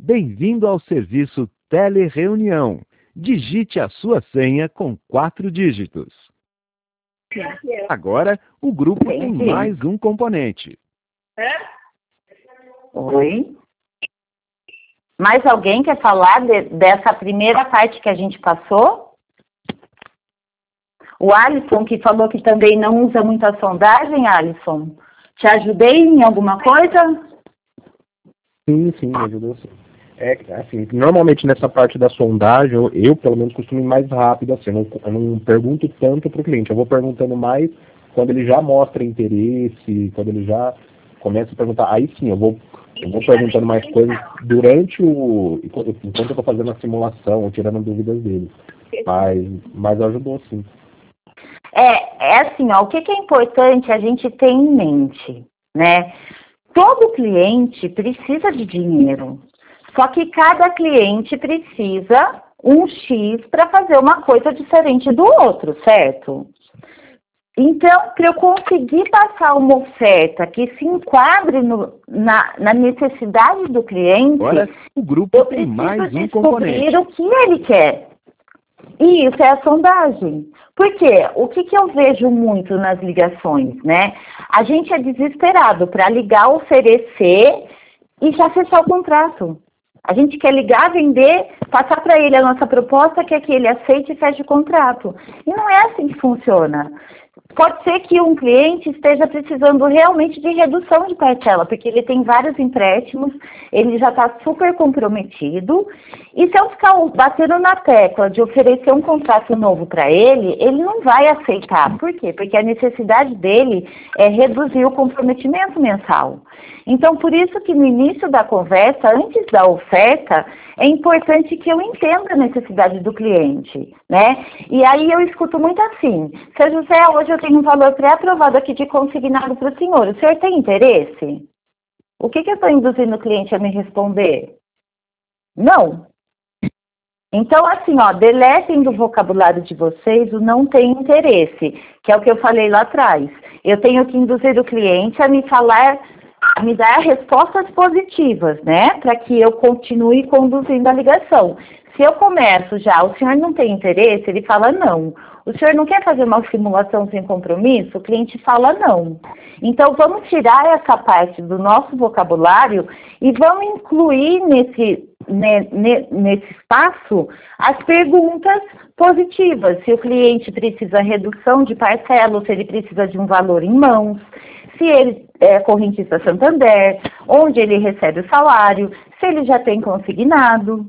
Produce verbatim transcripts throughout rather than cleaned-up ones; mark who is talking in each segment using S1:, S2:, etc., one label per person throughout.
S1: Bem-vindo ao serviço Telereunião. Digite a sua senha com quatro dígitos. Agora, o grupo tem mais um componente.
S2: Oi? Mais alguém quer falar de, dessa primeira parte que a gente passou? O Alisson, que falou que também não usa muito a sondagem, Alisson. Te ajudei em alguma coisa?
S3: Sim, sim, me ajudou sim. É, assim, normalmente nessa parte da sondagem, eu, eu pelo menos costumo ir mais rápido, assim, eu não, eu não pergunto tanto para o cliente, eu vou perguntando mais quando ele já mostra interesse, quando ele já começa a perguntar, aí sim, eu vou, eu vou perguntando mais coisas durante o, enquanto eu estou fazendo a simulação, tirando dúvidas dele, mas, mas ajudou sim.
S2: É, é assim, ó, o que, que é importante a gente ter em mente, né? Todo cliente precisa de dinheiro, só que cada cliente precisa um X para fazer uma coisa diferente do outro, certo? Então, para eu conseguir passar uma oferta que se enquadre no, na, na necessidade do cliente,
S1: Agora, o grupo
S2: eu
S1: tem
S2: preciso
S1: mais um
S2: descobrir
S1: componente.
S2: o que ele quer. E isso é a sondagem. Por quê? O que, que eu vejo muito nas ligações, né? A gente é desesperado para ligar, oferecer e já fechar o contrato. A gente quer ligar, vender, passar para ele a nossa proposta, quer que ele aceite e feche o contrato. E não é assim que funciona. Pode ser que um cliente esteja precisando realmente de redução de parcela, porque ele tem vários empréstimos, ele já está super comprometido, e se eu ficar batendo na tecla de oferecer um contrato novo para ele, ele não vai aceitar. Por quê? Porque a necessidade dele é reduzir o comprometimento mensal. Então, por isso que no início da conversa, antes da oferta, é importante que eu entenda a necessidade do cliente, né? E aí eu escuto muito assim, seu José, hoje eu tenho um valor pré-aprovado aqui de consignado para o senhor, o senhor tem interesse? O que, que eu estou induzindo o cliente a me responder? Não. Então, assim, ó, deletem do vocabulário de vocês o não tem interesse, que é o que eu falei lá atrás. Eu tenho que induzir o cliente a me falar, a me dar respostas positivas, né? Para que eu continue conduzindo a ligação. Se eu começo já, o senhor não tem interesse, ele fala não. O senhor não quer fazer uma simulação sem compromisso? O cliente fala não. Então, vamos tirar essa parte do nosso vocabulário e vamos incluir nesse, ne, ne, nesse espaço as perguntas positivas. Se o cliente precisa de redução de parcela, se ele precisa de um valor em mãos, se ele é correntista Santander, onde ele recebe o salário, se ele já tem consignado.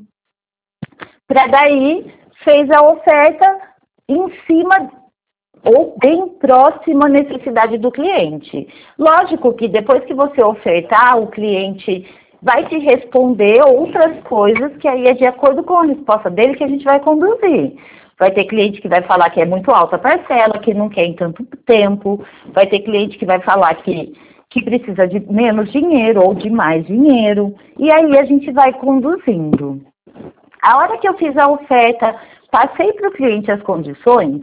S2: Para daí, fez a oferta em cima ou bem próximo à necessidade do cliente. Lógico que depois que você ofertar, o cliente vai te responder outras coisas que aí é de acordo com a resposta dele que a gente vai conduzir. Vai ter cliente que vai falar que é muito alta a parcela, que não quer em tanto tempo. Vai ter cliente que vai falar que, que precisa de menos dinheiro ou de mais dinheiro. E aí a gente vai conduzindo. A hora que eu fiz a oferta, passei para o cliente as condições,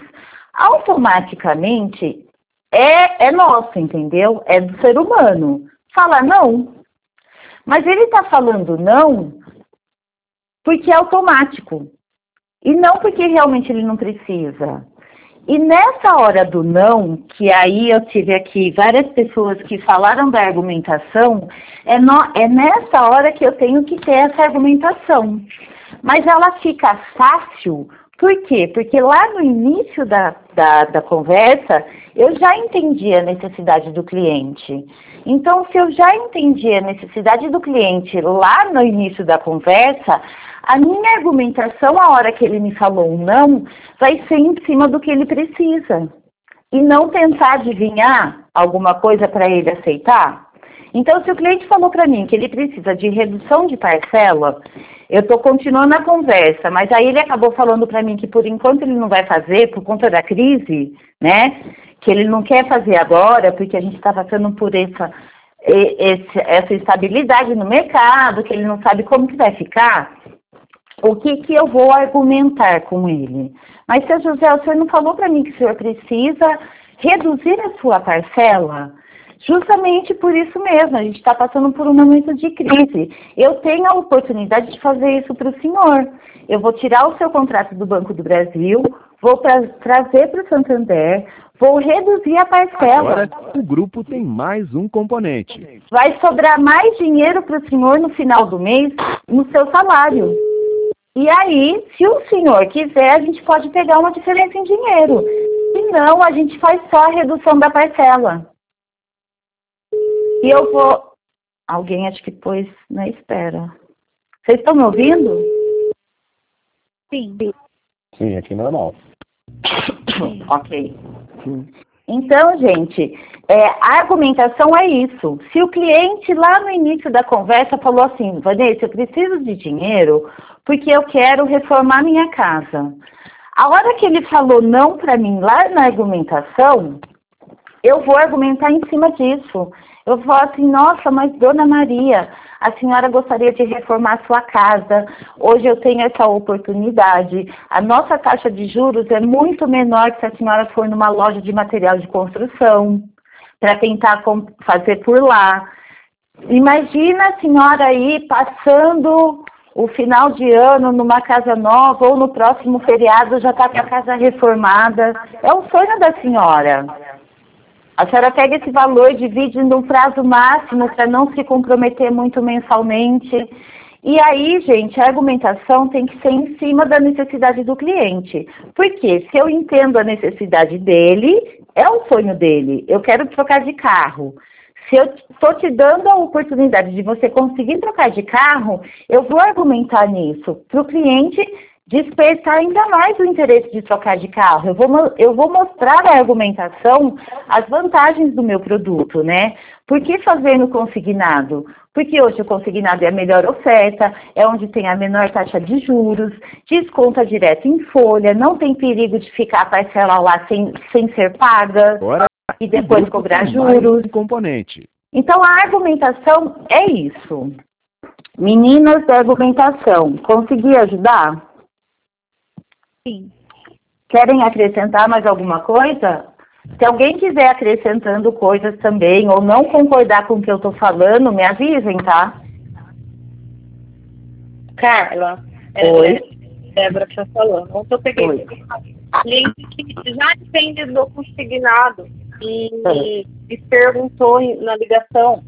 S2: automaticamente é, é nosso, entendeu? É do ser humano. Fala não. Mas ele está falando não porque é automático. E não porque realmente ele não precisa. E nessa hora do não, que aí eu tive aqui várias pessoas que falaram da argumentação, é, no, é nessa hora que eu tenho que ter essa argumentação. Mas ela fica fácil, por quê? Porque lá no início da, da, da conversa, eu já entendi a necessidade do cliente. Então, se eu já entendi a necessidade do cliente lá no início da conversa, a minha argumentação, a hora que ele me falou um não, vai ser em cima do que ele precisa. E não tentar adivinhar alguma coisa para ele aceitar. Então, se o cliente falou para mim que ele precisa de redução de parcela, eu estou continuando a conversa, mas aí ele acabou falando para mim que por enquanto ele não vai fazer, por conta da crise, né? Que ele não quer fazer agora, porque a gente está passando por essa, essa instabilidade no mercado, que ele não sabe como que vai ficar. O que que eu vou argumentar com ele? Mas, seu José, o senhor não falou para mim que o senhor precisa reduzir a sua parcela? Justamente por isso mesmo, a gente está passando por um momento de crise. Eu tenho a oportunidade de fazer isso para o senhor. Eu vou tirar o seu contrato do Banco do Brasil, vou pra, trazer para o Santander, vou reduzir a parcela.
S1: Agora, o grupo tem mais um componente.
S2: Vai sobrar mais dinheiro para o senhor no final do mês, no seu salário. E aí, se o senhor quiser, a gente pode pegar uma diferença em dinheiro. Se não, a gente faz só a redução da parcela. E eu vou... Alguém acho que pôs na espera. Vocês estão me ouvindo?
S4: Sim.
S3: Sim, aqui normal.
S2: Ok. Então, gente, é, a argumentação é isso. Se o cliente lá no início da conversa falou assim, Vanessa, eu preciso de dinheiro porque eu quero reformar minha casa. A hora que ele falou não para mim lá na argumentação, eu vou argumentar em cima disso. Eu vou falar assim, nossa, mas Dona Maria, a senhora gostaria de reformar a sua casa, hoje eu tenho essa oportunidade, a nossa taxa de juros é muito menor que se a senhora for numa loja de material de construção, para tentar fazer por lá. Imagina a senhora aí passando o final de ano numa casa nova, ou no próximo feriado já está com a casa reformada, é o sonho da senhora. A senhora pega esse valor, divide num prazo máximo para não se comprometer muito mensalmente. E aí, gente, a argumentação tem que ser em cima da necessidade do cliente. Porque se eu entendo a necessidade dele, é o sonho dele. Eu quero trocar de carro. Se eu estou te dando a oportunidade de você conseguir trocar de carro, eu vou argumentar nisso para o cliente despertar ainda mais o interesse de trocar de carro. Eu vou, eu vou mostrar a argumentação, as vantagens do meu produto, né? Por que fazer no consignado? Porque hoje o consignado é a melhor oferta, é onde tem a menor taxa de juros, desconta direto em folha, não tem perigo de ficar a parcela lá sem, sem ser paga.
S1: Agora,
S2: E depois cobrar juros.
S1: Um componente.
S2: Então, a argumentação é isso. Meninas da argumentação, consegui ajudar?
S4: Sim.
S2: Querem acrescentar mais alguma coisa? Se alguém quiser acrescentando coisas também, ou não concordar com o que eu estou falando, me avisem, tá?
S4: Carla,
S2: Oi.
S4: É, Débora que está falando. Ontem eu peguei
S2: Oi.
S4: um cliente que já depende do consignado e
S2: Oi.
S4: me perguntou na ligação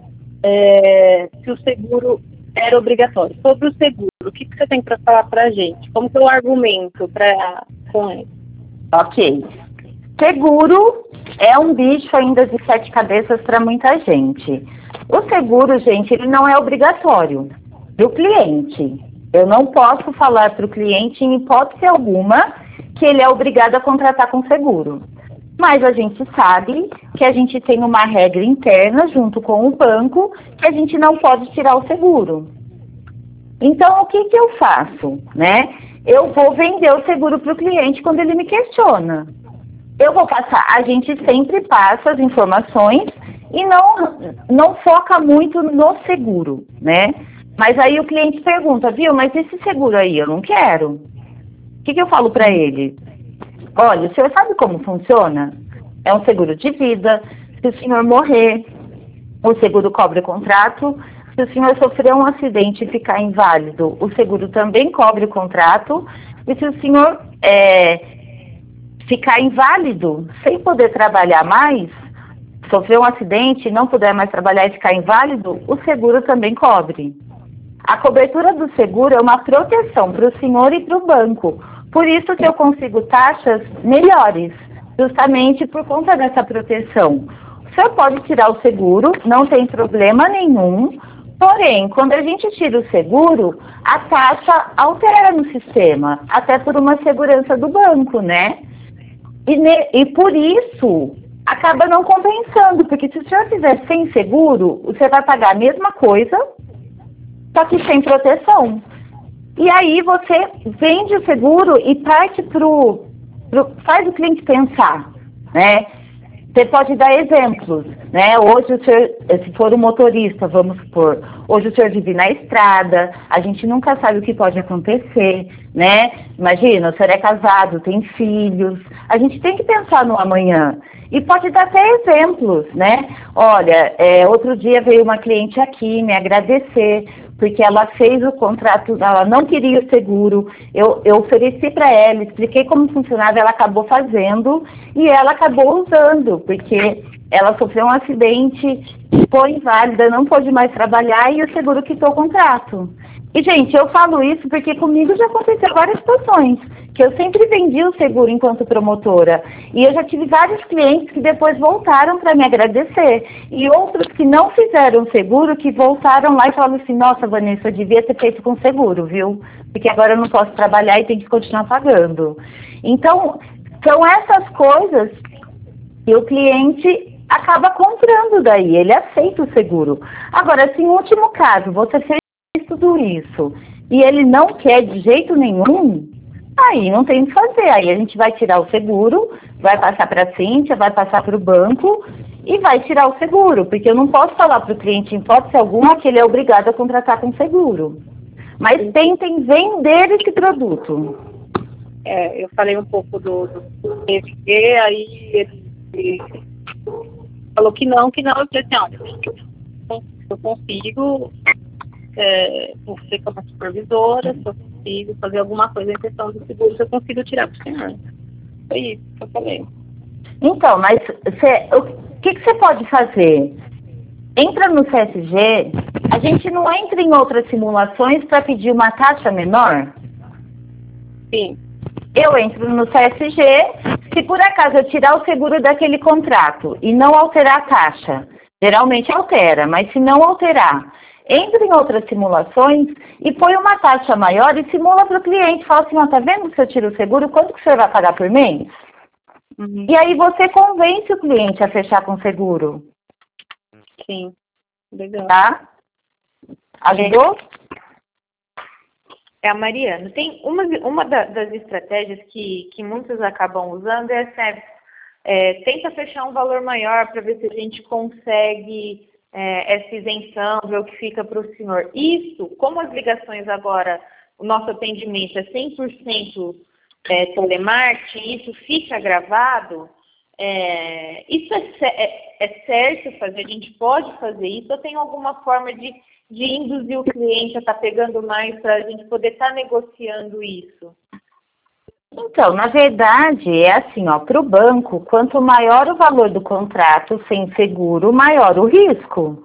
S4: é, se o seguro era obrigatório. Sobre o seguro, o que, que você tem para falar para a gente? Como que eu argumento pra, com ele?
S2: Ok. Seguro é um bicho ainda de sete cabeças para muita gente. O seguro, gente, ele não é obrigatório do cliente. Eu não posso falar para o cliente, em hipótese alguma, que ele é obrigado a contratar com seguro. Mas a gente sabe que a gente tem uma regra interna junto com o banco que a gente não pode tirar o seguro. Então, o que, que eu faço, né? Eu vou vender o seguro para o cliente quando ele me questiona. Eu vou passar, a gente sempre passa as informações e não, não foca muito no seguro, né? Mas aí o cliente pergunta, viu, mas esse seguro aí eu não quero. O que, que eu falo para ele? Olha, o senhor sabe como funciona? É um seguro de vida. Se o senhor morrer, o seguro cobre o contrato. Se o senhor sofrer um acidente e ficar inválido, o seguro também cobre o contrato. E se o senhor é, ficar inválido, sem poder trabalhar mais, sofrer um acidente e não puder mais trabalhar e ficar inválido, o seguro também cobre. A cobertura do seguro é uma proteção para o senhor e para o banco. Por isso que eu consigo taxas melhores, justamente por conta dessa proteção. O senhor pode tirar o seguro, não tem problema nenhum, porém, quando a gente tira o seguro, a taxa altera no sistema, até por uma segurança do banco, né? E, ne, e por isso, acaba não compensando, porque se o senhor fizer sem seguro, você vai pagar a mesma coisa, só que sem proteção. E aí você vende o seguro e parte pro, pro faz o cliente pensar, né? Você pode dar exemplos, né? Hoje o senhor, se for um motorista, vamos supor, hoje o senhor vive na estrada, a gente nunca sabe o que pode acontecer, né? Imagina, o senhor é casado, tem filhos, a gente tem que pensar no amanhã. E pode dar até exemplos, né? Olha, é, outro dia veio uma cliente aqui me agradecer, porque ela fez o contrato, ela não queria o seguro, eu, eu ofereci para ela, expliquei como funcionava, ela acabou fazendo e ela acabou usando, porque ela sofreu um acidente, ficou inválida, não pôde mais trabalhar e o seguro quitou o contrato. E, gente, eu falo isso porque comigo já aconteceu várias situações, que eu sempre vendi o seguro enquanto promotora. E eu já tive vários clientes que depois voltaram para me agradecer. E outros que não fizeram seguro, que voltaram lá e falaram assim, nossa, Vanessa, eu devia ter feito com seguro, viu? Porque agora eu não posso trabalhar e tenho que continuar pagando. Então, são essas coisas que o cliente acaba comprando daí, ele aceita o seguro. Agora, se em último caso, você fez tudo isso e ele não quer de jeito nenhum, aí não tem o que fazer, aí a gente vai tirar o seguro, vai passar para a Cíntia, vai passar para o banco e vai tirar o seguro, porque eu não posso falar para o cliente, em hipótese alguma, que ele é obrigado a contratar com seguro. Mas tentem vender esse produto.
S4: É, eu falei um pouco do, do P F G, aí ele, ele falou que não, que não, eu falei assim, olha, eu consigo, é, você como supervisora, se eu consigo fazer alguma coisa em questão do seguro, se eu consigo tirar para o senhor. Foi isso que eu falei.
S2: Então, mas cê, o que, que você pode fazer? Entra no C S G, a gente não entra em outras simulações para pedir uma taxa menor?
S4: Sim.
S2: Eu entro no C S G, se por acaso eu tirar o seguro daquele contrato e não alterar a taxa, geralmente altera, mas se não alterar, entra em outras simulações e põe uma taxa maior e simula para o cliente. Fala assim, ó, tá vendo que se eu tiro o seguro, quanto que o senhor vai pagar por mês?
S4: Uhum.
S2: E aí você convence o cliente a fechar com seguro.
S4: Sim, legal.
S2: Tá? Ajudou?
S5: É a Mariana. Tem uma, uma da, das estratégias que, que muitos acabam usando é, assim, é tenta fechar um valor maior para ver se a gente consegue é, essa isenção, ver o que fica para o senhor. Isso, como as ligações agora, o nosso atendimento é cem por cento é, telemarketing, isso fica gravado, é, isso é, é, é certo fazer, a gente pode fazer isso, ou tem alguma forma de de induzir o cliente a estar tá pegando mais para a gente poder estar tá negociando isso?
S2: Então, na verdade, é assim, ó, para o banco, quanto maior o valor do contrato sem seguro, maior o risco.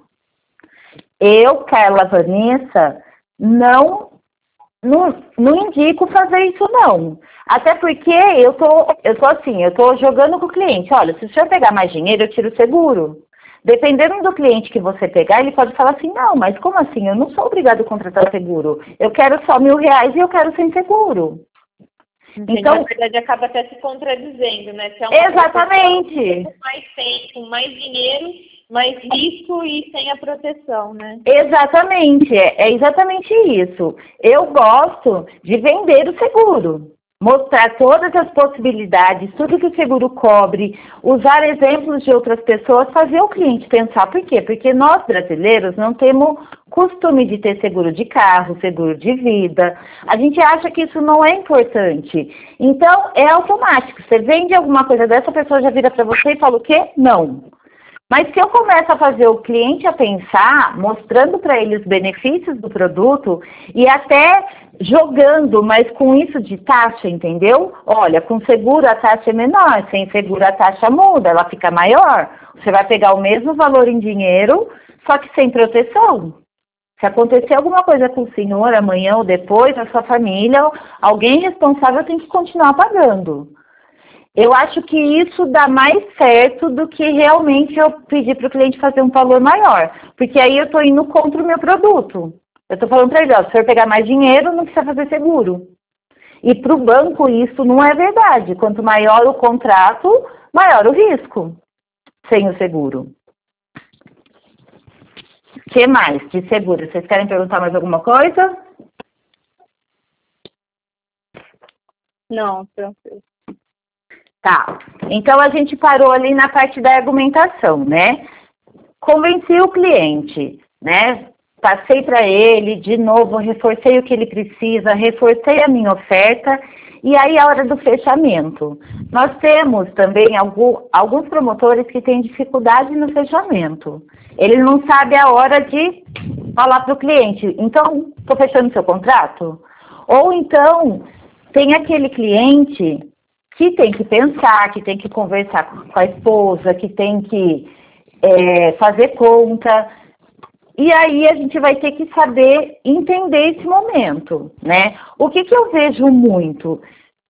S2: Eu, Carla Vanessa, não, não, não indico fazer isso, não. Até porque eu tô, eu tô assim, eu tô jogando com o cliente, olha, se o senhor pegar mais dinheiro, eu tiro o seguro. Dependendo do cliente que você pegar, ele pode falar assim, não, mas como assim? Eu não sou obrigado a contratar seguro. Eu quero só mil reais e eu quero sem seguro.
S5: Entendi.
S2: Então,
S5: na verdade, acaba até se contradizendo, né? Se é uma
S2: exatamente.
S5: Com mais tempo, com mais dinheiro, mais risco e sem a proteção, né?
S2: Exatamente, é, é exatamente isso. Eu gosto de vender o seguro. Mostrar todas as possibilidades, tudo que o seguro cobre, usar exemplos de outras pessoas, fazer o cliente pensar. Por quê? Porque nós brasileiros não temos costume de ter seguro de carro, seguro de vida. A gente acha que isso não é importante. Então, é automático. Você vende alguma coisa dessa, a pessoa já vira para você e fala o quê? Não. Mas se eu começo a fazer o cliente a pensar, mostrando para ele os benefícios do produto e até jogando, mas com isso de taxa, entendeu? Olha, com seguro a taxa é menor, sem seguro a taxa muda, ela fica maior. Você vai pegar o mesmo valor em dinheiro, só que sem proteção. Se acontecer alguma coisa com o senhor amanhã ou depois, a sua família, alguém responsável tem que continuar pagando. Eu acho que isso dá mais certo do que realmente eu pedir para o cliente fazer um valor maior. Porque aí eu estou indo contra o meu produto. Eu estou falando para ele, ó, se o senhor pegar mais dinheiro, não precisa fazer seguro. E para o banco isso não é verdade. Quanto maior o contrato, maior o risco sem o seguro. O que mais de seguro? Vocês querem perguntar mais alguma coisa?
S4: Não, tranquilo.
S2: Tá. Então a gente parou ali na parte da argumentação, né? Convenci o cliente, né? Passei para ele, de novo, reforcei o que ele precisa, reforcei a minha oferta e aí a hora do fechamento. Nós temos também algum, alguns promotores que têm dificuldade no fechamento. Ele não sabe a hora de falar para o cliente, então, estou fechando seu contrato? Ou então, tem aquele cliente que tem que pensar, que tem que conversar com a esposa, que tem que é, fazer conta. E aí a gente vai ter que saber entender esse momento, né? O que, que eu vejo muito,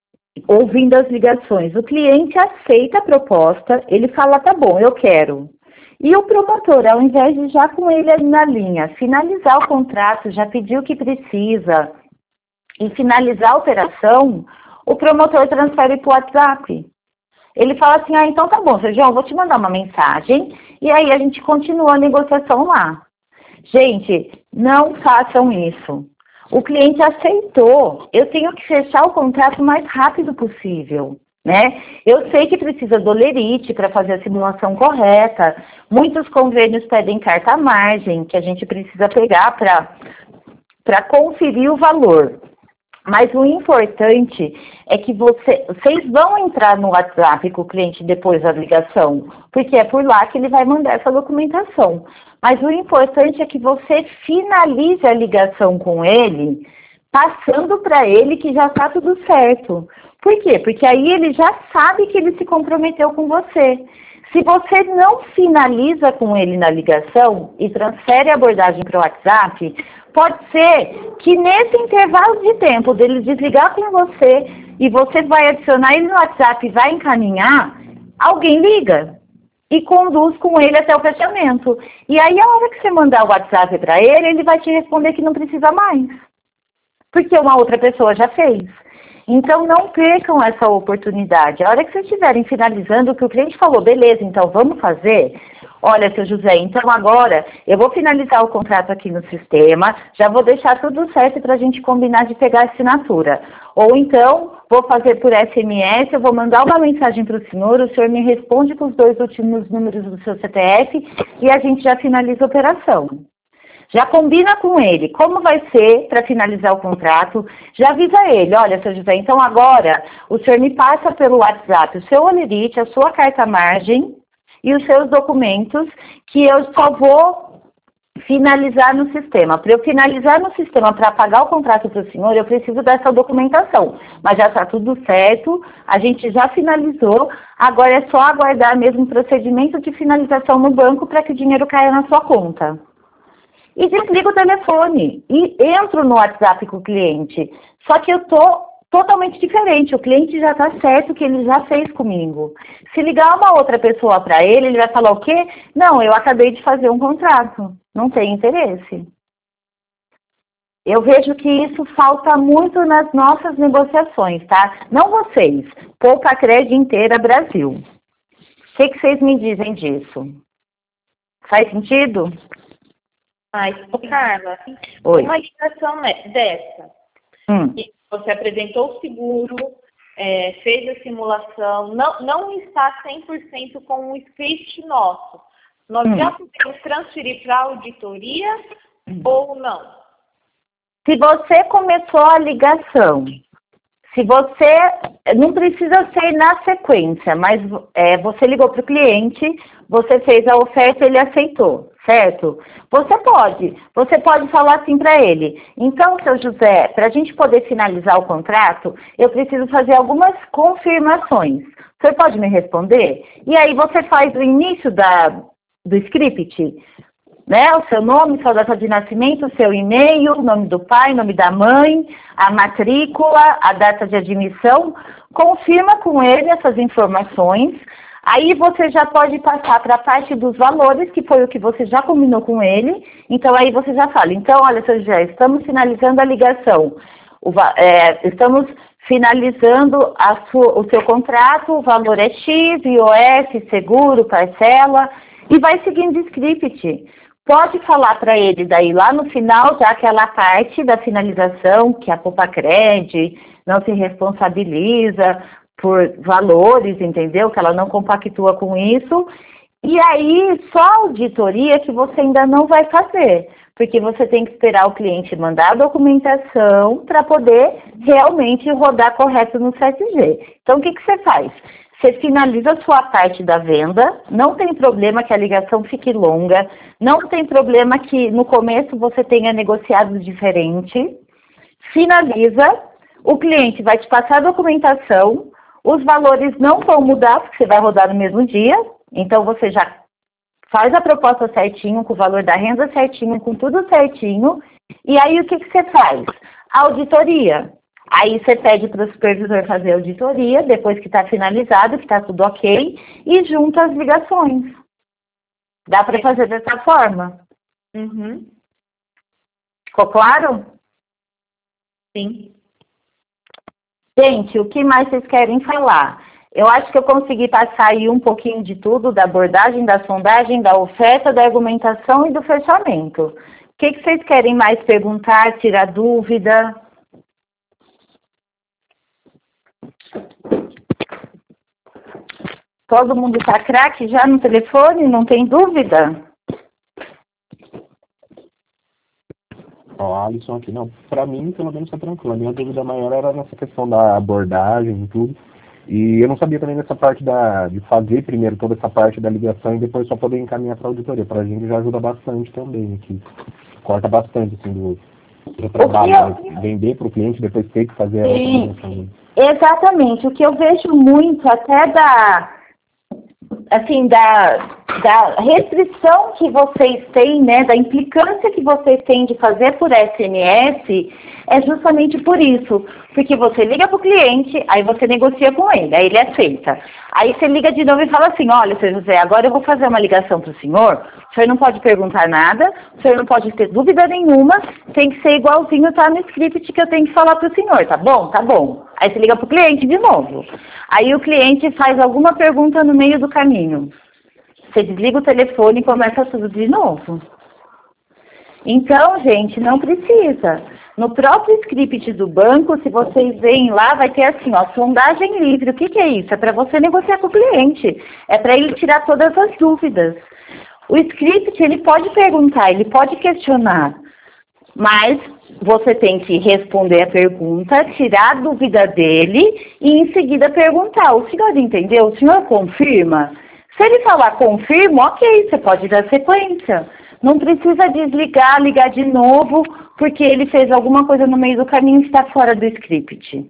S2: ouvindo as ligações, o cliente aceita a proposta, ele fala, tá bom, eu quero. E o promotor, ao invés de já com ele ali na linha, finalizar o contrato, já pedir o que precisa e finalizar a operação, o promotor transfere para o WhatsApp. Ele fala assim, ah, então tá bom, Sérgio, eu vou te mandar uma mensagem e aí a gente continua a negociação lá. Gente, não façam isso. O cliente aceitou, eu tenho que fechar o contrato o mais rápido possível, né? Eu sei que precisa do lerite para fazer a simulação correta. Muitos convênios pedem carta margem, que a gente precisa pegar para para conferir o valor. Mas o importante é que você, vocês vão entrar no WhatsApp com o cliente depois da ligação, porque é por lá que ele vai mandar essa documentação. Mas o importante é que você finalize a ligação com ele, passando para ele que já está tudo certo. Por quê? Porque aí ele já sabe que ele se comprometeu com você. Se você não finaliza com ele na ligação e transfere a abordagem para o WhatsApp, pode ser que nesse intervalo de tempo dele desligar com você e você vai adicionar ele no WhatsApp e vai encaminhar, alguém liga e conduz com ele até o fechamento. E aí a hora que você mandar o WhatsApp para ele, ele vai te responder que não precisa mais, porque uma outra pessoa já fez. Então, não percam essa oportunidade. A hora que vocês estiverem finalizando o que o cliente falou, beleza, então vamos fazer? Olha, seu José, então agora eu vou finalizar o contrato aqui no sistema, já vou deixar tudo certo para a gente combinar de pegar a assinatura. Ou então, vou fazer por S M S, eu vou mandar uma mensagem para o senhor, o senhor me responde com os dois últimos números do seu C P F e a gente já finaliza a operação. Já combina com ele como vai ser para finalizar o contrato, já avisa ele, olha, seu José, então agora o senhor me passa pelo WhatsApp o seu olerite, a sua carta-margem e os seus documentos que eu só vou finalizar no sistema. Para eu finalizar no sistema, para pagar o contrato para o senhor, eu preciso dessa documentação. Mas já está tudo certo, a gente já finalizou, agora é só aguardar mesmo o procedimento de finalização no banco para que o dinheiro caia na sua conta. E desligo o telefone e entro no WhatsApp com o cliente. Só que eu estou totalmente diferente. O cliente já está certo que ele já fez comigo. Se ligar uma outra pessoa para ele, ele vai falar o quê? Não, eu acabei de fazer um contrato. Não tem interesse. Eu vejo que isso falta muito nas nossas negociações, tá? Não vocês. Poupa Crédito inteira Brasil. O que, que vocês me dizem disso? Faz sentido?
S5: Mas, Carla,
S2: Oi.
S5: Uma ligação dessa,
S2: Hum.
S5: que você apresentou o seguro, é, fez a simulação, não, não está cem por cento com o script nosso. Nós
S2: Hum.
S5: já podemos transferir para a auditoria hum. ou não?
S2: Se você começou a ligação, se você, não precisa ser na sequência, mas é, você ligou para o cliente, você fez a oferta, ele aceitou, certo? Você pode, você pode falar assim para ele, então, seu José, para a gente poder finalizar o contrato, eu preciso fazer algumas confirmações. Você pode me responder? E aí você faz o início da, do script, né? O seu nome, sua data de nascimento, o seu e-mail, o nome do pai, o nome da mãe, a matrícula, a data de admissão. Confirma com ele essas informações. Aí você já pode passar para a parte dos valores, que foi o que você já combinou com ele. Então aí você já fala, então, olha, seu José, estamos finalizando a ligação. O, é, estamos finalizando a sua, o seu contrato, o valor é X, I O F, seguro, parcela, e vai seguindo o script. Pode falar para ele daí lá no final, já aquela parte da finalização, que a Poupa Crédito não se responsabiliza por valores, entendeu? Que ela não compactua com isso. E aí, só a auditoria que você ainda não vai fazer, porque você tem que esperar o cliente mandar a documentação para poder realmente rodar correto no sete G. Então, o que, que você faz? Você finaliza a sua parte da venda, não tem problema que a ligação fique longa, não tem problema que no começo você tenha negociado diferente, finaliza, o cliente vai te passar a documentação, os valores não vão mudar, porque você vai rodar no mesmo dia, então você já faz a proposta certinho, com o valor da renda certinho, com tudo certinho, e aí o que, que você faz? Auditoria. Aí você pede para o supervisor fazer a auditoria, depois que está finalizado, que está tudo ok, e junta as ligações. Dá para fazer dessa forma?
S5: Uhum.
S2: Ficou claro?
S5: Sim.
S2: Gente, o que mais vocês querem falar? Eu acho que eu consegui passar aí um pouquinho de tudo, da abordagem, da sondagem, da oferta, da argumentação e do fechamento. O que, que vocês querem mais perguntar, tirar dúvida? Todo mundo está craque já no telefone? Não tem dúvida?
S3: Ó, a Alisson aqui, não, pra mim pelo menos tá tranquilo. A minha dúvida maior era nessa questão da abordagem e tudo. E eu não sabia também nessa parte da, de fazer primeiro toda essa parte da ligação e depois só poder encaminhar para a auditoria. Pra gente já ajuda bastante também aqui. Corta bastante assim do, do trabalho, eu... né? Vender para o cliente, depois ter que fazer a ligação.
S2: Exatamente. O que eu vejo muito até da, assim, da, da restrição que vocês têm, né, da implicância que vocês têm de fazer por S M S, é justamente por isso. Porque você liga para o cliente, aí você negocia com ele, aí ele aceita. Aí você liga de novo e fala assim, olha, seu José, agora eu vou fazer uma ligação para o senhor, o senhor não pode perguntar nada, o senhor não pode ter dúvida nenhuma, tem que ser igualzinho, tá no script que eu tenho que falar para o senhor, tá bom? Tá bom. Aí você liga para o cliente de novo. Aí o cliente faz alguma pergunta no meio do caminho. Você desliga o telefone e começa tudo de novo. Então, gente, não precisa. No próprio script do banco, se vocês veem lá, vai ter assim, ó, sondagem livre. O que, que é isso? É para você negociar com o cliente. É para ele tirar todas as dúvidas. O script, ele pode perguntar, ele pode questionar, mas você tem que responder a pergunta, tirar a dúvida dele e em seguida perguntar. O senhor entendeu? O senhor confirma? Se ele falar confirma, ok, você pode dar sequência. Não precisa desligar, ligar de novo, porque ele fez alguma coisa no meio do caminho e está fora do script.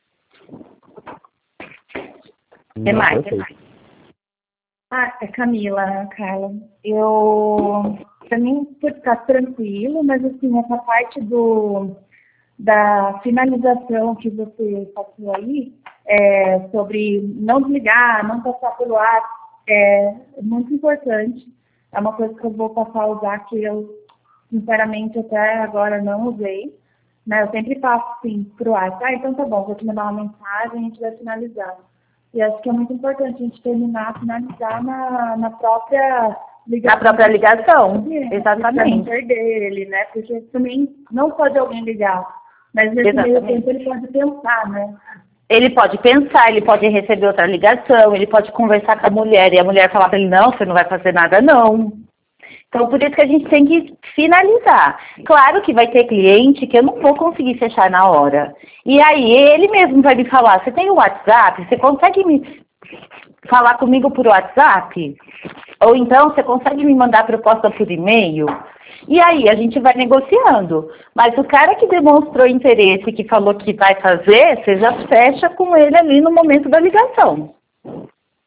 S2: O que mais?
S6: Ah, é Camila, Carla. Eu, pra mim, tá tranquilo, mas assim, essa parte do, da finalização que você passou aí, é, sobre não desligar, não passar pelo ar, é muito importante. É uma coisa que eu vou passar a usar que eu, sinceramente, até agora não usei. Né? Eu sempre passo, assim, pro WhatsApp. Ah, então tá bom, vou te mandar uma mensagem e a gente vai finalizar. E acho que é muito importante a gente terminar, finalizar na, na própria ligação.
S2: Na própria ligação,
S6: é,
S2: exatamente.
S6: Para não perder ele, né? Porque também não pode alguém ligar. Mas nesse exatamente. meio tempo ele pode pensar, né?
S2: Ele pode pensar, ele pode receber outra ligação, ele pode conversar com a mulher e a mulher falar para ele, não, você não vai fazer nada, não. Então, por isso que a gente tem que finalizar. Claro que vai ter cliente que eu não vou conseguir fechar na hora. E aí, ele mesmo vai me falar, você tem o WhatsApp? Você consegue me falar comigo por WhatsApp? Ou então, você consegue me mandar proposta por e-mail? E aí, a gente vai negociando. Mas o cara que demonstrou interesse, que falou que vai fazer, você já fecha com ele ali no momento da ligação. O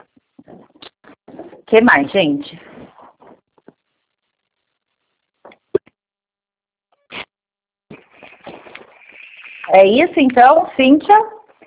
S2: que mais, gente? É isso, então, Cíntia?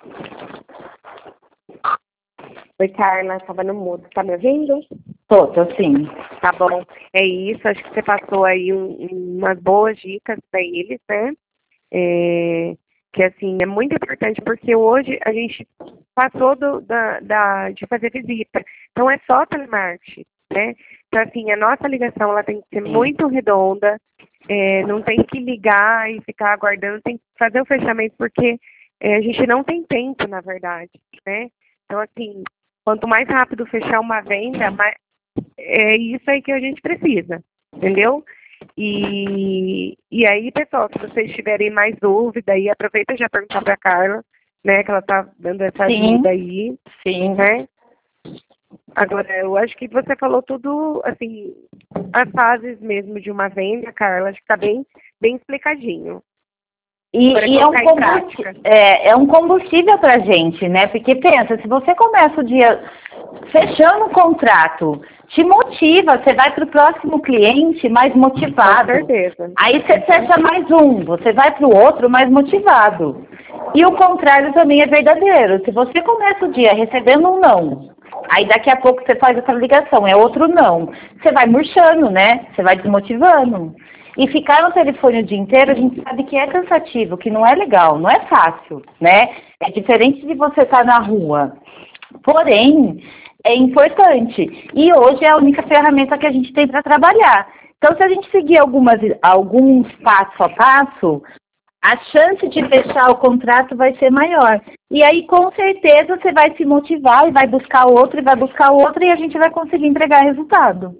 S7: Oi, Carla, estava no mudo. Tá me ouvindo?
S2: Tô, tô sim.
S7: Tá bom. É isso, acho que você passou aí um, umas boas dicas para eles, né? É, que, assim, é muito importante, porque hoje a gente passou do, da, da, de fazer visita. Então, é só telemarketing, né? Então, assim, a nossa ligação, ela tem que ser muito redonda, é, não tem que ligar e ficar aguardando, tem que fazer o fechamento, porque é, a gente não tem tempo, na verdade, né? Então, assim, quanto mais rápido fechar uma venda, mais, é isso aí que a gente precisa, entendeu? E, e aí, pessoal, se vocês tiverem mais dúvida, aí aproveita e já perguntar para a Carla, né, que ela tá dando essa
S2: Sim.
S7: ajuda aí,
S2: Sim.
S7: né? Agora, eu acho que você falou tudo, assim, as fases mesmo de uma venda, Carla, acho que tá bem, bem explicadinho.
S2: E, e é, um combustível, é, é um combustível para a gente, né? Porque pensa, se você começa o dia fechando um contrato, te motiva, você vai para o próximo cliente mais motivado.
S7: Com certeza.
S2: Aí você fecha mais um, você vai para o outro mais motivado. E o contrário também é verdadeiro. Se você começa o dia recebendo um não, aí daqui a pouco você faz outra ligação, é outro não, você vai murchando, né? Você vai desmotivando. E ficar no telefone o dia inteiro, a gente sabe que é cansativo, que não é legal, não é fácil, né? É diferente de você estar na rua. Porém, é importante. E hoje é a única ferramenta que a gente tem para trabalhar. Então, se a gente seguir algumas, alguns passo a passo, a chance de fechar o contrato vai ser maior. E aí, com certeza, você vai se motivar e vai buscar outro, e vai buscar outro, e a gente vai conseguir entregar resultado.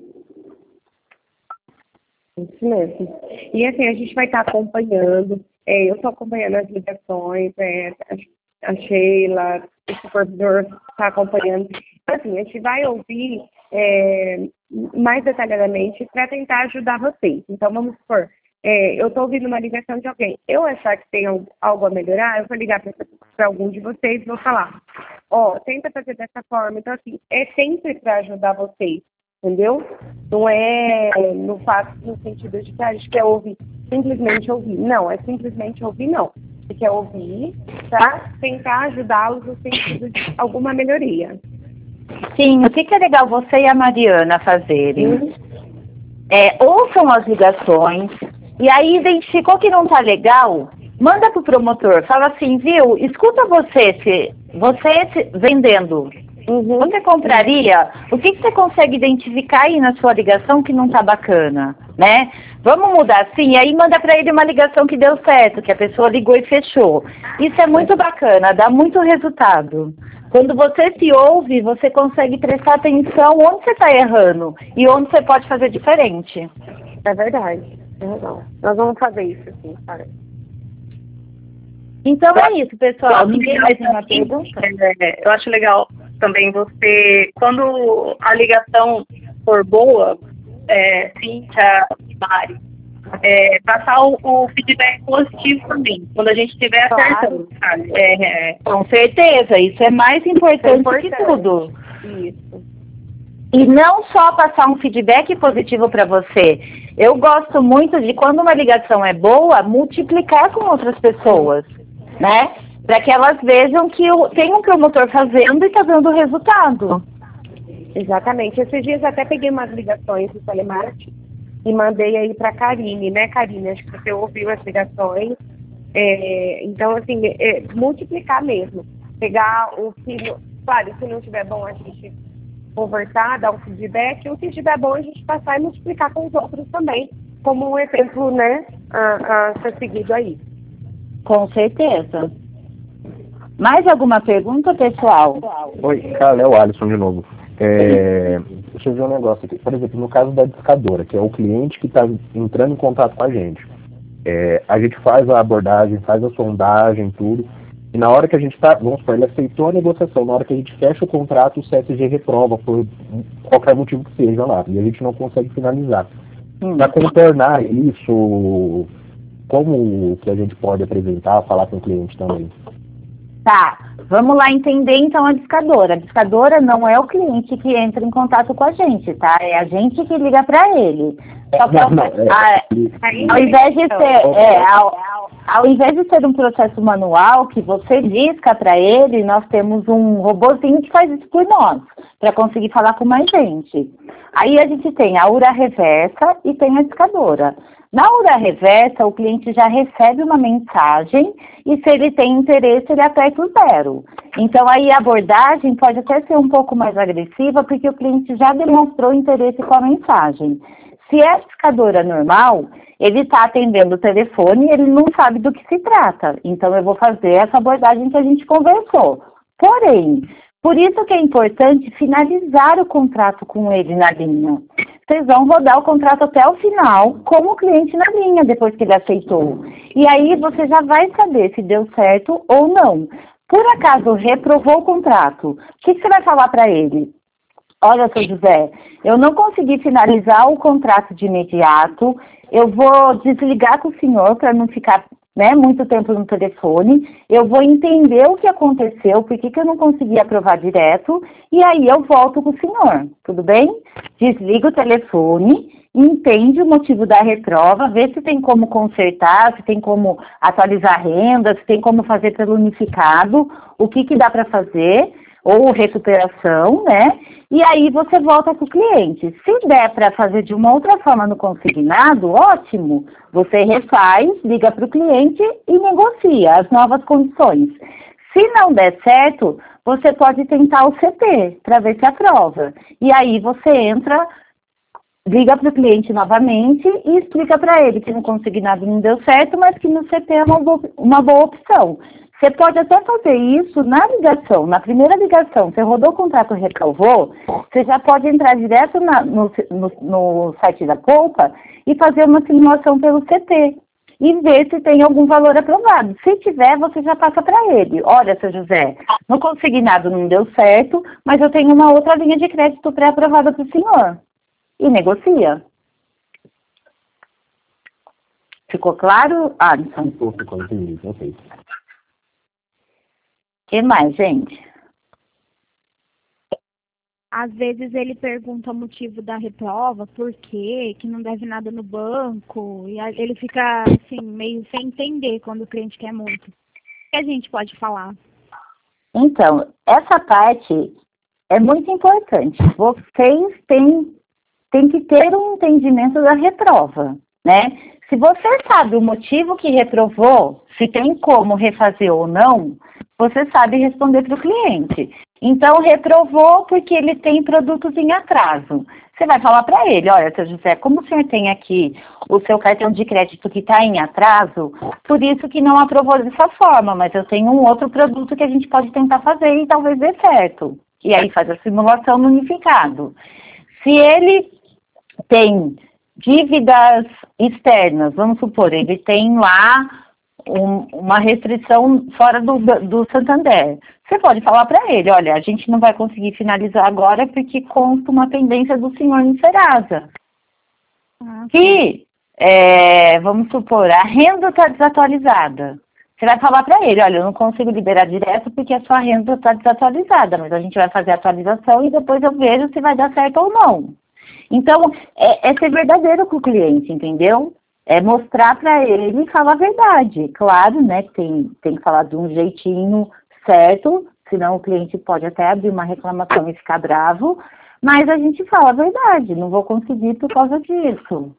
S7: Isso mesmo. E assim, a gente vai estar acompanhando, é, eu estou acompanhando as ligações, é, a, a Sheila, o supervisor está acompanhando. Então, assim, a gente vai ouvir é, mais detalhadamente para tentar ajudar vocês. Então, vamos supor, é, eu estou ouvindo uma ligação de alguém. Eu achar que tem algo a melhorar, eu vou ligar para algum de vocês e vou falar, ó, oh, tenta fazer dessa forma. Então, assim, é sempre para ajudar vocês. Entendeu? Não é no fato, no sentido de que a gente quer ouvir, simplesmente ouvir. Não, é simplesmente ouvir, não. Você quer ouvir para tentar ajudá-los no sentido de alguma melhoria.
S2: Sim, o que, que é legal você e a Mariana fazerem? Uhum. É, ouçam as ligações e aí identificou que não está legal, manda para o promotor, fala assim, viu, escuta você, se, você se, vendendo. Uhum. Você compraria? O que, que você consegue identificar aí na sua ligação que não está bacana, né? Vamos mudar assim, aí manda para ele uma ligação que deu certo, que a pessoa ligou e fechou. Isso é muito bacana, dá muito resultado. Quando você se ouve, você consegue prestar atenção onde você está errando e onde você pode fazer diferente.
S7: É verdade, é verdade. Nós vamos fazer isso sim, cara.
S2: Então é isso, pessoal. Ninguém mais tem uma pergunta?
S4: É, eu acho legal também você, quando a ligação for boa, é, Cíntia, Mari, é, passar o, o feedback positivo também, quando a gente estiver acertando, sabe? É, é.
S2: Com certeza, isso é mais importante, é importante. que tudo.
S7: Isso.
S2: E não só passar um feedback positivo para você. Eu gosto muito de, quando uma ligação é boa, multiplicar com outras pessoas, né? Para que elas vejam que o, tem um promotor fazendo e está dando resultado.
S7: Exatamente. Esses dias até peguei umas ligações do telemarketing e mandei aí para a Karine, né, Karine? Acho que você ouviu as ligações. É, então, assim, é, multiplicar mesmo. Pegar o que, claro, se não estiver bom, a gente conversar, dar um feedback. E o que estiver bom, a gente passar e multiplicar com os outros também, como um exemplo, né, a, a ser seguido aí.
S2: Com certeza. Mais alguma pergunta, pessoal?
S3: Oi, Carla, é o Alisson de novo. É, deixa eu ver um negócio aqui. Por exemplo, no caso da discadora, que é o cliente que está entrando em contato com a gente. É, a gente faz a abordagem, faz a sondagem, tudo. E na hora que a gente está, vamos supor, ele aceitou a negociação, na hora que a gente fecha o contrato, o C S G reprova por qualquer motivo que seja lá. E a gente não consegue finalizar. Hum. Para contornar isso, como que a gente pode apresentar, falar com o cliente também?
S2: Tá, vamos lá entender então a discadora. A discadora não é o cliente que entra em contato com a gente, tá? É a gente que liga para ele. Só que ao, ao invés de ser, é, ao, ao invés de ser um processo manual que você disca para ele, nós temos um robozinho que faz isso por nós, para conseguir falar com mais gente. Aí a gente tem a URA reversa e tem a discadora. Na URA reversa, o cliente já recebe uma mensagem e, se ele tem interesse, ele aperta o zero. Então, aí a abordagem pode até ser um pouco mais agressiva, porque o cliente já demonstrou interesse com a mensagem. Se é fiscadora normal, ele está atendendo o telefone e ele não sabe do que se trata. Então, eu vou fazer essa abordagem que a gente conversou. Porém, por isso que é importante finalizar o contrato com ele na linha. Vocês vão rodar o contrato até o final com o cliente na linha, depois que ele aceitou. E aí você já vai saber se deu certo ou não. Por acaso reprovou o contrato, o que, que você vai falar para ele? Olha, seu José, eu não consegui finalizar o contrato de imediato, eu vou desligar com o senhor para não ficar, né, muito tempo no telefone, eu vou entender o que aconteceu, por que que eu não consegui aprovar direto, e aí eu volto com o senhor, tudo bem? Desliga o telefone, entende o motivo da reprova, vê se tem como consertar, se tem como atualizar a renda, se tem como fazer pelo unificado, o que que dá para fazer, ou recuperação, né? E aí você volta com o cliente. Se der para fazer de uma outra forma no consignado, ótimo. Você refaz, liga para o cliente e negocia as novas condições. Se não der certo, você pode tentar o C T para ver se aprova. E aí você entra, liga para o cliente novamente e explica para ele que no consignado não deu certo, mas que no C T é uma boa, uma boa opção. Você pode até fazer isso na ligação, na primeira ligação, você rodou o contrato e reprovou, você já pode entrar direto na, no, no, no site da Poupa e fazer uma simulação pelo C T e ver se tem algum valor aprovado. Se tiver, você já passa para ele. Olha, seu José, no consignado não deu certo, mas eu tenho uma outra linha de crédito pré-aprovada para o senhor. E negocia. Ficou claro, Alisson?
S3: Ficou, ficou, entendi, ok.
S2: O que mais, gente?
S8: Às vezes ele pergunta o motivo da reprova, por quê, que não deve nada no banco, e ele fica assim, meio sem entender quando o cliente quer muito. O que a gente pode falar?
S2: Então, essa parte é muito importante. Vocês têm, têm que ter um entendimento da reprova, né? Se você sabe o motivo que reprovou, se tem como refazer ou não, você sabe responder para o cliente. Então, reprovou porque ele tem produtos em atraso. Você vai falar para ele, olha, seu José, como o senhor tem aqui o seu cartão de crédito que está em atraso, por isso que não aprovou dessa forma, mas eu tenho um outro produto que a gente pode tentar fazer e talvez dê certo. E aí faz a simulação no unificado. Se ele tem dívidas externas, vamos supor, ele tem lá um, uma restrição fora do, do Santander. Você pode falar para ele, olha, a gente não vai conseguir finalizar agora porque consta uma pendência do senhor no Serasa. Ah, que, é, vamos supor, a renda está desatualizada. Você vai falar para ele, olha, eu não consigo liberar direto porque a sua renda está desatualizada, mas a gente vai fazer a atualização e depois eu vejo se vai dar certo ou não. Então, é, é ser verdadeiro com o cliente, entendeu? É mostrar para ele e falar a verdade. Claro, né, que tem, tem que falar de um jeitinho certo, senão o cliente pode até abrir uma reclamação e ficar bravo, mas a gente fala a verdade, não vou conseguir por causa disso.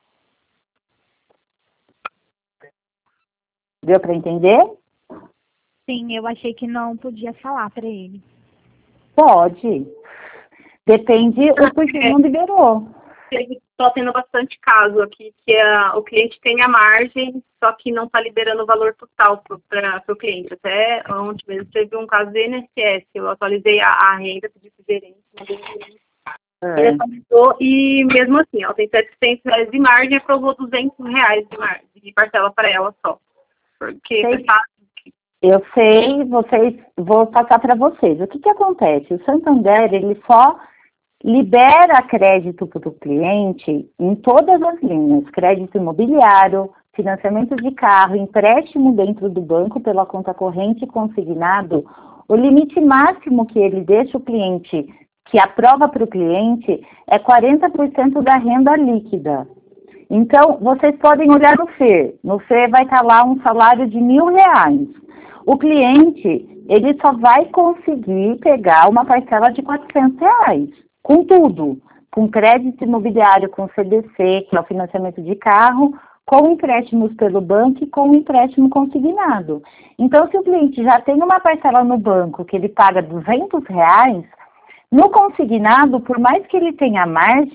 S2: Deu para entender?
S8: Sim, eu achei que não podia falar para ele.
S2: Pode. Depende o porquê não liberou.
S4: Estou tendo bastante caso aqui, que a, o cliente tem a margem, só que não está liberando o valor total para o cliente. Até ontem mesmo teve um caso de I N S S, eu atualizei a, a renda, pedi para o gerente, mandei o gerente. É. Ele atualizou e mesmo assim, ela tem setecentos reais de margem e aprovou duzentos reais de, margem, de parcela para ela só. Porque
S2: sei,
S4: tá...
S2: Eu sei, vocês, vou passar para vocês. O que, que acontece? O Santander, ele só libera crédito para o cliente em todas as linhas, crédito imobiliário, financiamento de carro, empréstimo dentro do banco pela conta corrente consignado. O limite máximo que ele deixa o cliente, que aprova para o cliente, é quarenta por cento da renda líquida. Então, vocês podem olhar no F E R. No F E R vai estar lá um salário de mil reais. O cliente, ele só vai conseguir pegar uma parcela de quatrocentos reais. Com tudo, com crédito imobiliário, com C D C, que é o financiamento de carro, com empréstimos pelo banco e com empréstimo consignado. Então, se o cliente já tem uma parcela no banco que ele paga duzentos reais, no consignado, por mais que ele tenha margem,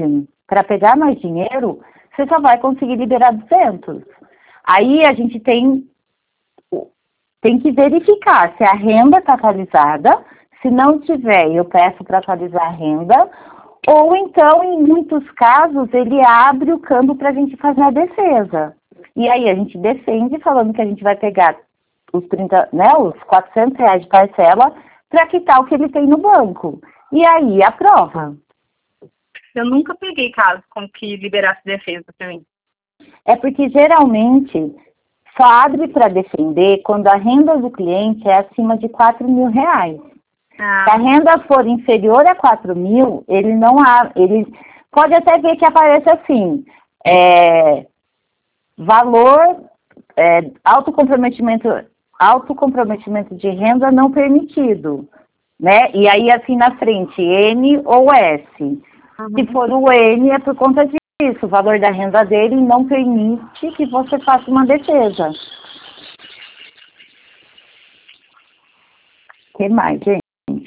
S2: para pegar mais dinheiro, você só vai conseguir liberar duzentos. Aí a gente tem, tem que verificar se a renda está atualizada. Se não tiver, eu peço para atualizar a renda. Ou então, em muitos casos, ele abre o campo para a gente fazer a defesa. E aí a gente defende falando que a gente vai pegar os, trinta, né, os quatrocentos reais de parcela para quitar o que ele tem no banco. E aí aprova.
S4: Eu nunca peguei caso com que liberasse defesa para mim.
S2: É porque geralmente só abre para defender quando a renda do cliente é acima de quatro mil reais. Ah. Se a renda for inferior a quatro mil, ele não abre. Ele pode até ver que aparece assim, é, valor, é, autocomprometimento, autocomprometimento de renda não permitido, né? E aí assim na frente, N ou S. Uhum. Se for o N é por conta disso, o valor da renda dele não permite que você faça uma defesa. O que mais, gente?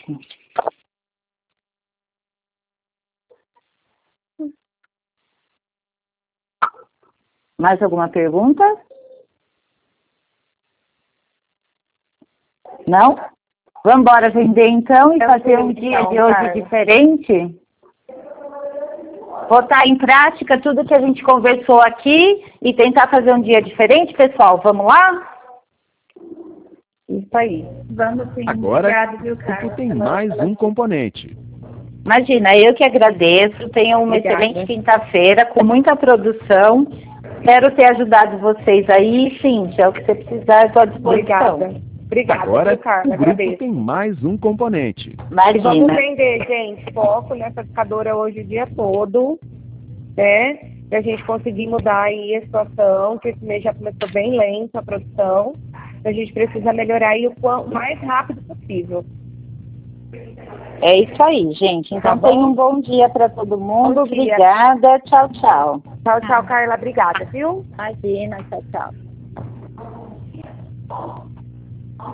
S2: Mais alguma pergunta? Não? Vamos embora vender então e fazer um dia de hoje diferente? Botar em prática tudo que a gente conversou aqui e tentar fazer um dia diferente, pessoal? Vamos lá?
S7: Isso aí.
S6: Vamos sim.
S1: Agora,
S6: Obrigado, viu, Carla?
S1: tem mais um componente.
S2: Imagina, eu que agradeço. Tenham uma
S7: Obrigada.
S2: excelente quinta-feira, com muita produção. Espero ter ajudado vocês aí. Cíntia, o que você precisar, eu estou à disposição.
S7: Obrigada. Obrigada,
S1: Agora,
S7: viu, Carla?
S1: o grupo
S7: Agradeço.
S1: tem mais um componente.
S7: E vamos
S2: Imagina.
S7: vender, gente. Foco nessa ficadora hoje o dia todo, né? E a gente conseguir mudar aí a situação, que esse mês já começou bem lento a produção. A gente precisa melhorar aí o quanto mais rápido possível.
S2: É isso aí, gente. Então,
S7: Tá bom?
S2: tenham um bom dia para todo mundo.
S7: Bom dia.
S2: Obrigada. Tchau, tchau.
S7: Tchau, tchau, Carla. Obrigada, viu?
S2: Imagina. Tchau, tchau.